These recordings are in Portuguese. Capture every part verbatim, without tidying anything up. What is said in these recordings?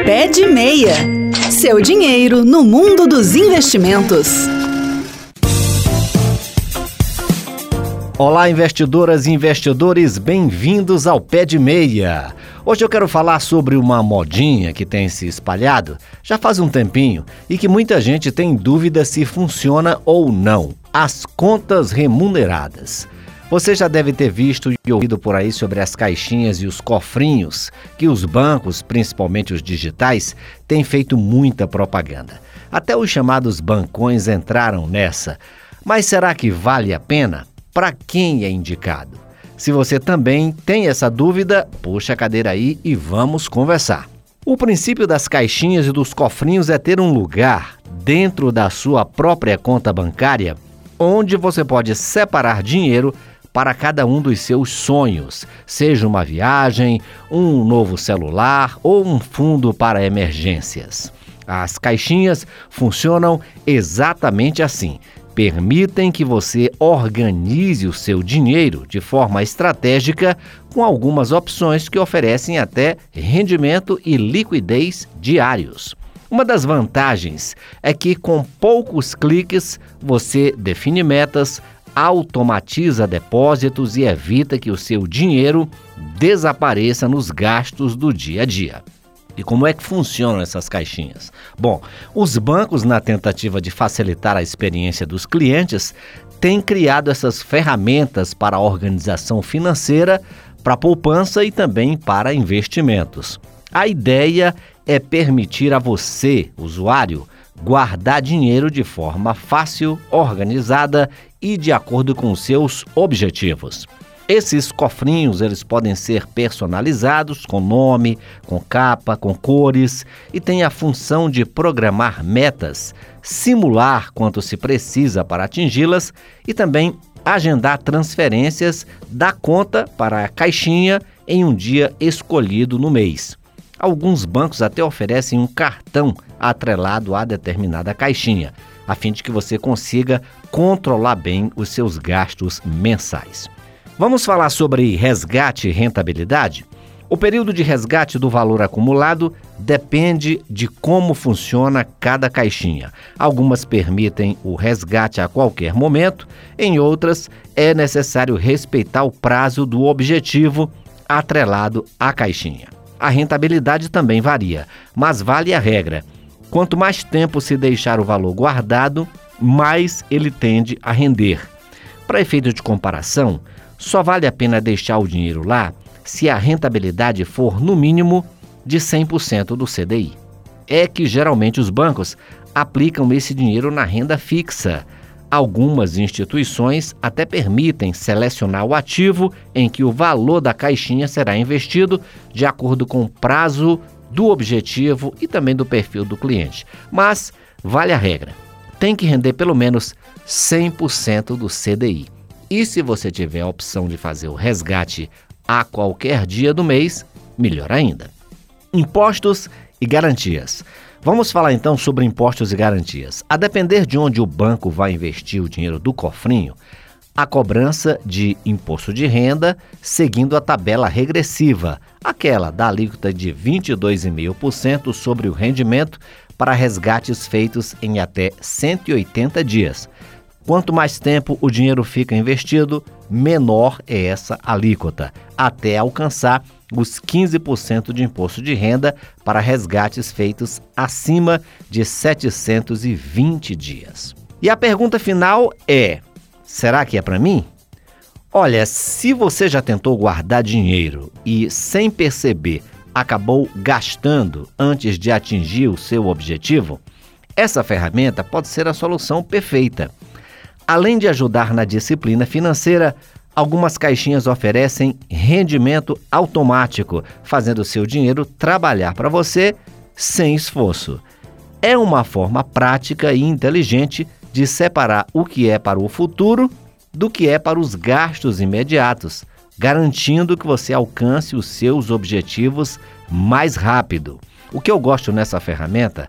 Pé de Meia. Seu dinheiro no mundo dos investimentos. Olá, investidoras e investidores, bem-vindos ao Pé de Meia. Hoje eu quero falar sobre uma modinha que tem se espalhado já faz um tempinho e que muita gente tem dúvida se funciona ou não: as contas remuneradas. Você já deve ter visto e ouvido por aí sobre as caixinhas e os cofrinhos que os bancos, principalmente os digitais, têm feito muita propaganda. Até os chamados bancões entraram nessa. Mas será que vale a pena? Para quem é indicado? Se você também tem essa dúvida, puxa a cadeira aí e vamos conversar. O princípio das caixinhas e dos cofrinhos é ter um lugar dentro da sua própria conta bancária onde você pode separar dinheiro para cada um dos seus sonhos, seja uma viagem, um novo celular ou um fundo para emergências. As caixinhas funcionam exatamente assim. Permitem que você organize o seu dinheiro de forma estratégica com algumas opções que oferecem até rendimento e liquidez diários. Uma das vantagens é que com poucos cliques você define metas, automatiza depósitos e evita que o seu dinheiro desapareça nos gastos do dia a dia. E como é que funcionam essas caixinhas? Bom, os bancos, na tentativa de facilitar a experiência dos clientes, têm criado essas ferramentas para a organização financeira, para a poupança e também para investimentos. A ideia é permitir a você, usuário, guardar dinheiro de forma fácil, organizada e de acordo com os seus objetivos. Esses cofrinhos, eles podem ser personalizados com nome, com capa, com cores e têm a função de programar metas, simular quanto se precisa para atingi-las e também agendar transferências da conta para a caixinha em um dia escolhido no mês. Alguns bancos até oferecem um cartão atrelado a determinada caixinha, a fim de que você consiga controlar bem os seus gastos mensais. Vamos falar sobre resgate e rentabilidade? O período de resgate do valor acumulado depende de como funciona cada caixinha. Algumas permitem o resgate a qualquer momento, em outras é necessário respeitar o prazo do objetivo atrelado à caixinha. A rentabilidade também varia, mas vale a regra: quanto mais tempo se deixar o valor guardado, mais ele tende a render. Para efeito de comparação, só vale a pena deixar o dinheiro lá se a rentabilidade for no mínimo de cem por cento do C D I. É que geralmente os bancos aplicam esse dinheiro na renda fixa. Algumas instituições até permitem selecionar o ativo em que o valor da caixinha será investido de acordo com o prazo do objetivo e também do perfil do cliente. Mas vale a regra: tem que render pelo menos cem por cento do C D I. E se você tiver a opção de fazer o resgate a qualquer dia do mês, melhor ainda. Impostos e garantias. Vamos falar então sobre impostos e garantias. A depender de onde o banco vai investir o dinheiro do cofrinho, a cobrança de imposto de renda seguindo a tabela regressiva, aquela da alíquota de vinte e dois vírgula cinco por cento sobre o rendimento para resgates feitos em até cento e oitenta dias. Quanto mais tempo o dinheiro fica investido, menor é essa alíquota, até alcançar os quinze por cento de imposto de renda para resgates feitos acima de setecentos e vinte dias. E a pergunta final é: será que é para mim? Olha, se você já tentou guardar dinheiro e, sem perceber, acabou gastando antes de atingir o seu objetivo, essa ferramenta pode ser a solução perfeita. Além de ajudar na disciplina financeira, algumas caixinhas oferecem rendimento automático, fazendo o seu dinheiro trabalhar para você sem esforço. É uma forma prática e inteligente de separar o que é para o futuro do que é para os gastos imediatos, garantindo que você alcance os seus objetivos mais rápido. O que eu gosto nessa ferramenta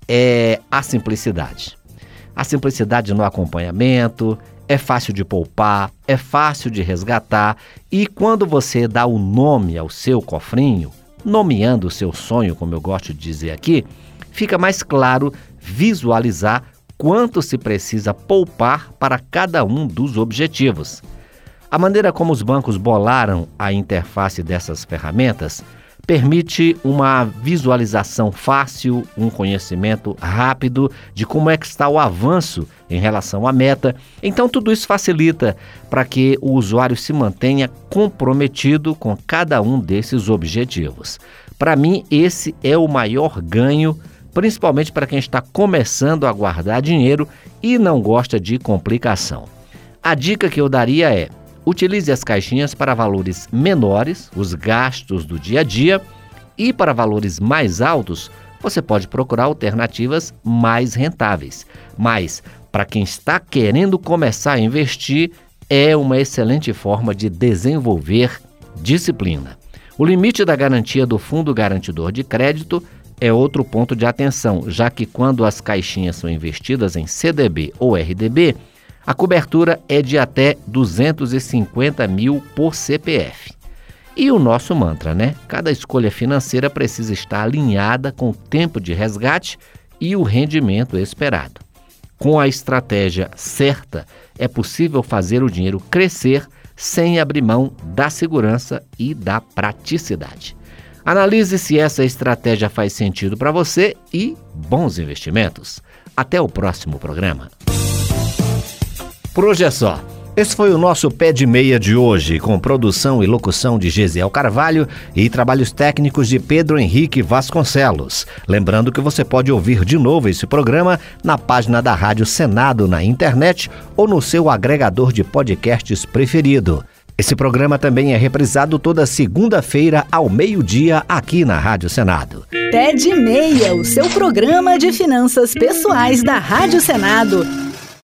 é a simplicidade. A simplicidade no acompanhamento, é fácil de poupar, é fácil de resgatar e quando você dá o nome ao seu cofrinho, nomeando o seu sonho, como eu gosto de dizer aqui, fica mais claro visualizar quanto se precisa poupar para cada um dos objetivos. A maneira como os bancos bolaram a interface dessas ferramentas permite uma visualização fácil, um conhecimento rápido de como é que está o avanço em relação à meta. Então, tudo isso facilita para que o usuário se mantenha comprometido com cada um desses objetivos. Para mim, esse é o maior ganho, principalmente para quem está começando a guardar dinheiro e não gosta de complicação. A dica que eu daria é: utilize as caixinhas para valores menores, os gastos do dia a dia, e para valores mais altos, você pode procurar alternativas mais rentáveis. Mas, para quem está querendo começar a investir, é uma excelente forma de desenvolver disciplina. O limite da garantia do Fundo Garantidor de Crédito é outro ponto de atenção, já que quando as caixinhas são investidas em C D B ou R D B, a cobertura é de até duzentos e cinquenta mil por C P F. E o nosso mantra, né? Cada escolha financeira precisa estar alinhada com o tempo de resgate e o rendimento esperado. Com a estratégia certa, é possível fazer o dinheiro crescer sem abrir mão da segurança e da praticidade. Analise se essa estratégia faz sentido para você e bons investimentos. Até o próximo programa. Por hoje é só. Esse foi o nosso Pé de Meia de hoje, com produção e locução de Gesiel Carvalho e trabalhos técnicos de Pedro Henrique Vasconcelos. Lembrando que você pode ouvir de novo esse programa na página da Rádio Senado na internet ou no seu agregador de podcasts preferido. Esse programa também é reprisado toda segunda-feira ao meio-dia aqui na Rádio Senado. Pé de Meia, o seu programa de finanças pessoais da Rádio Senado.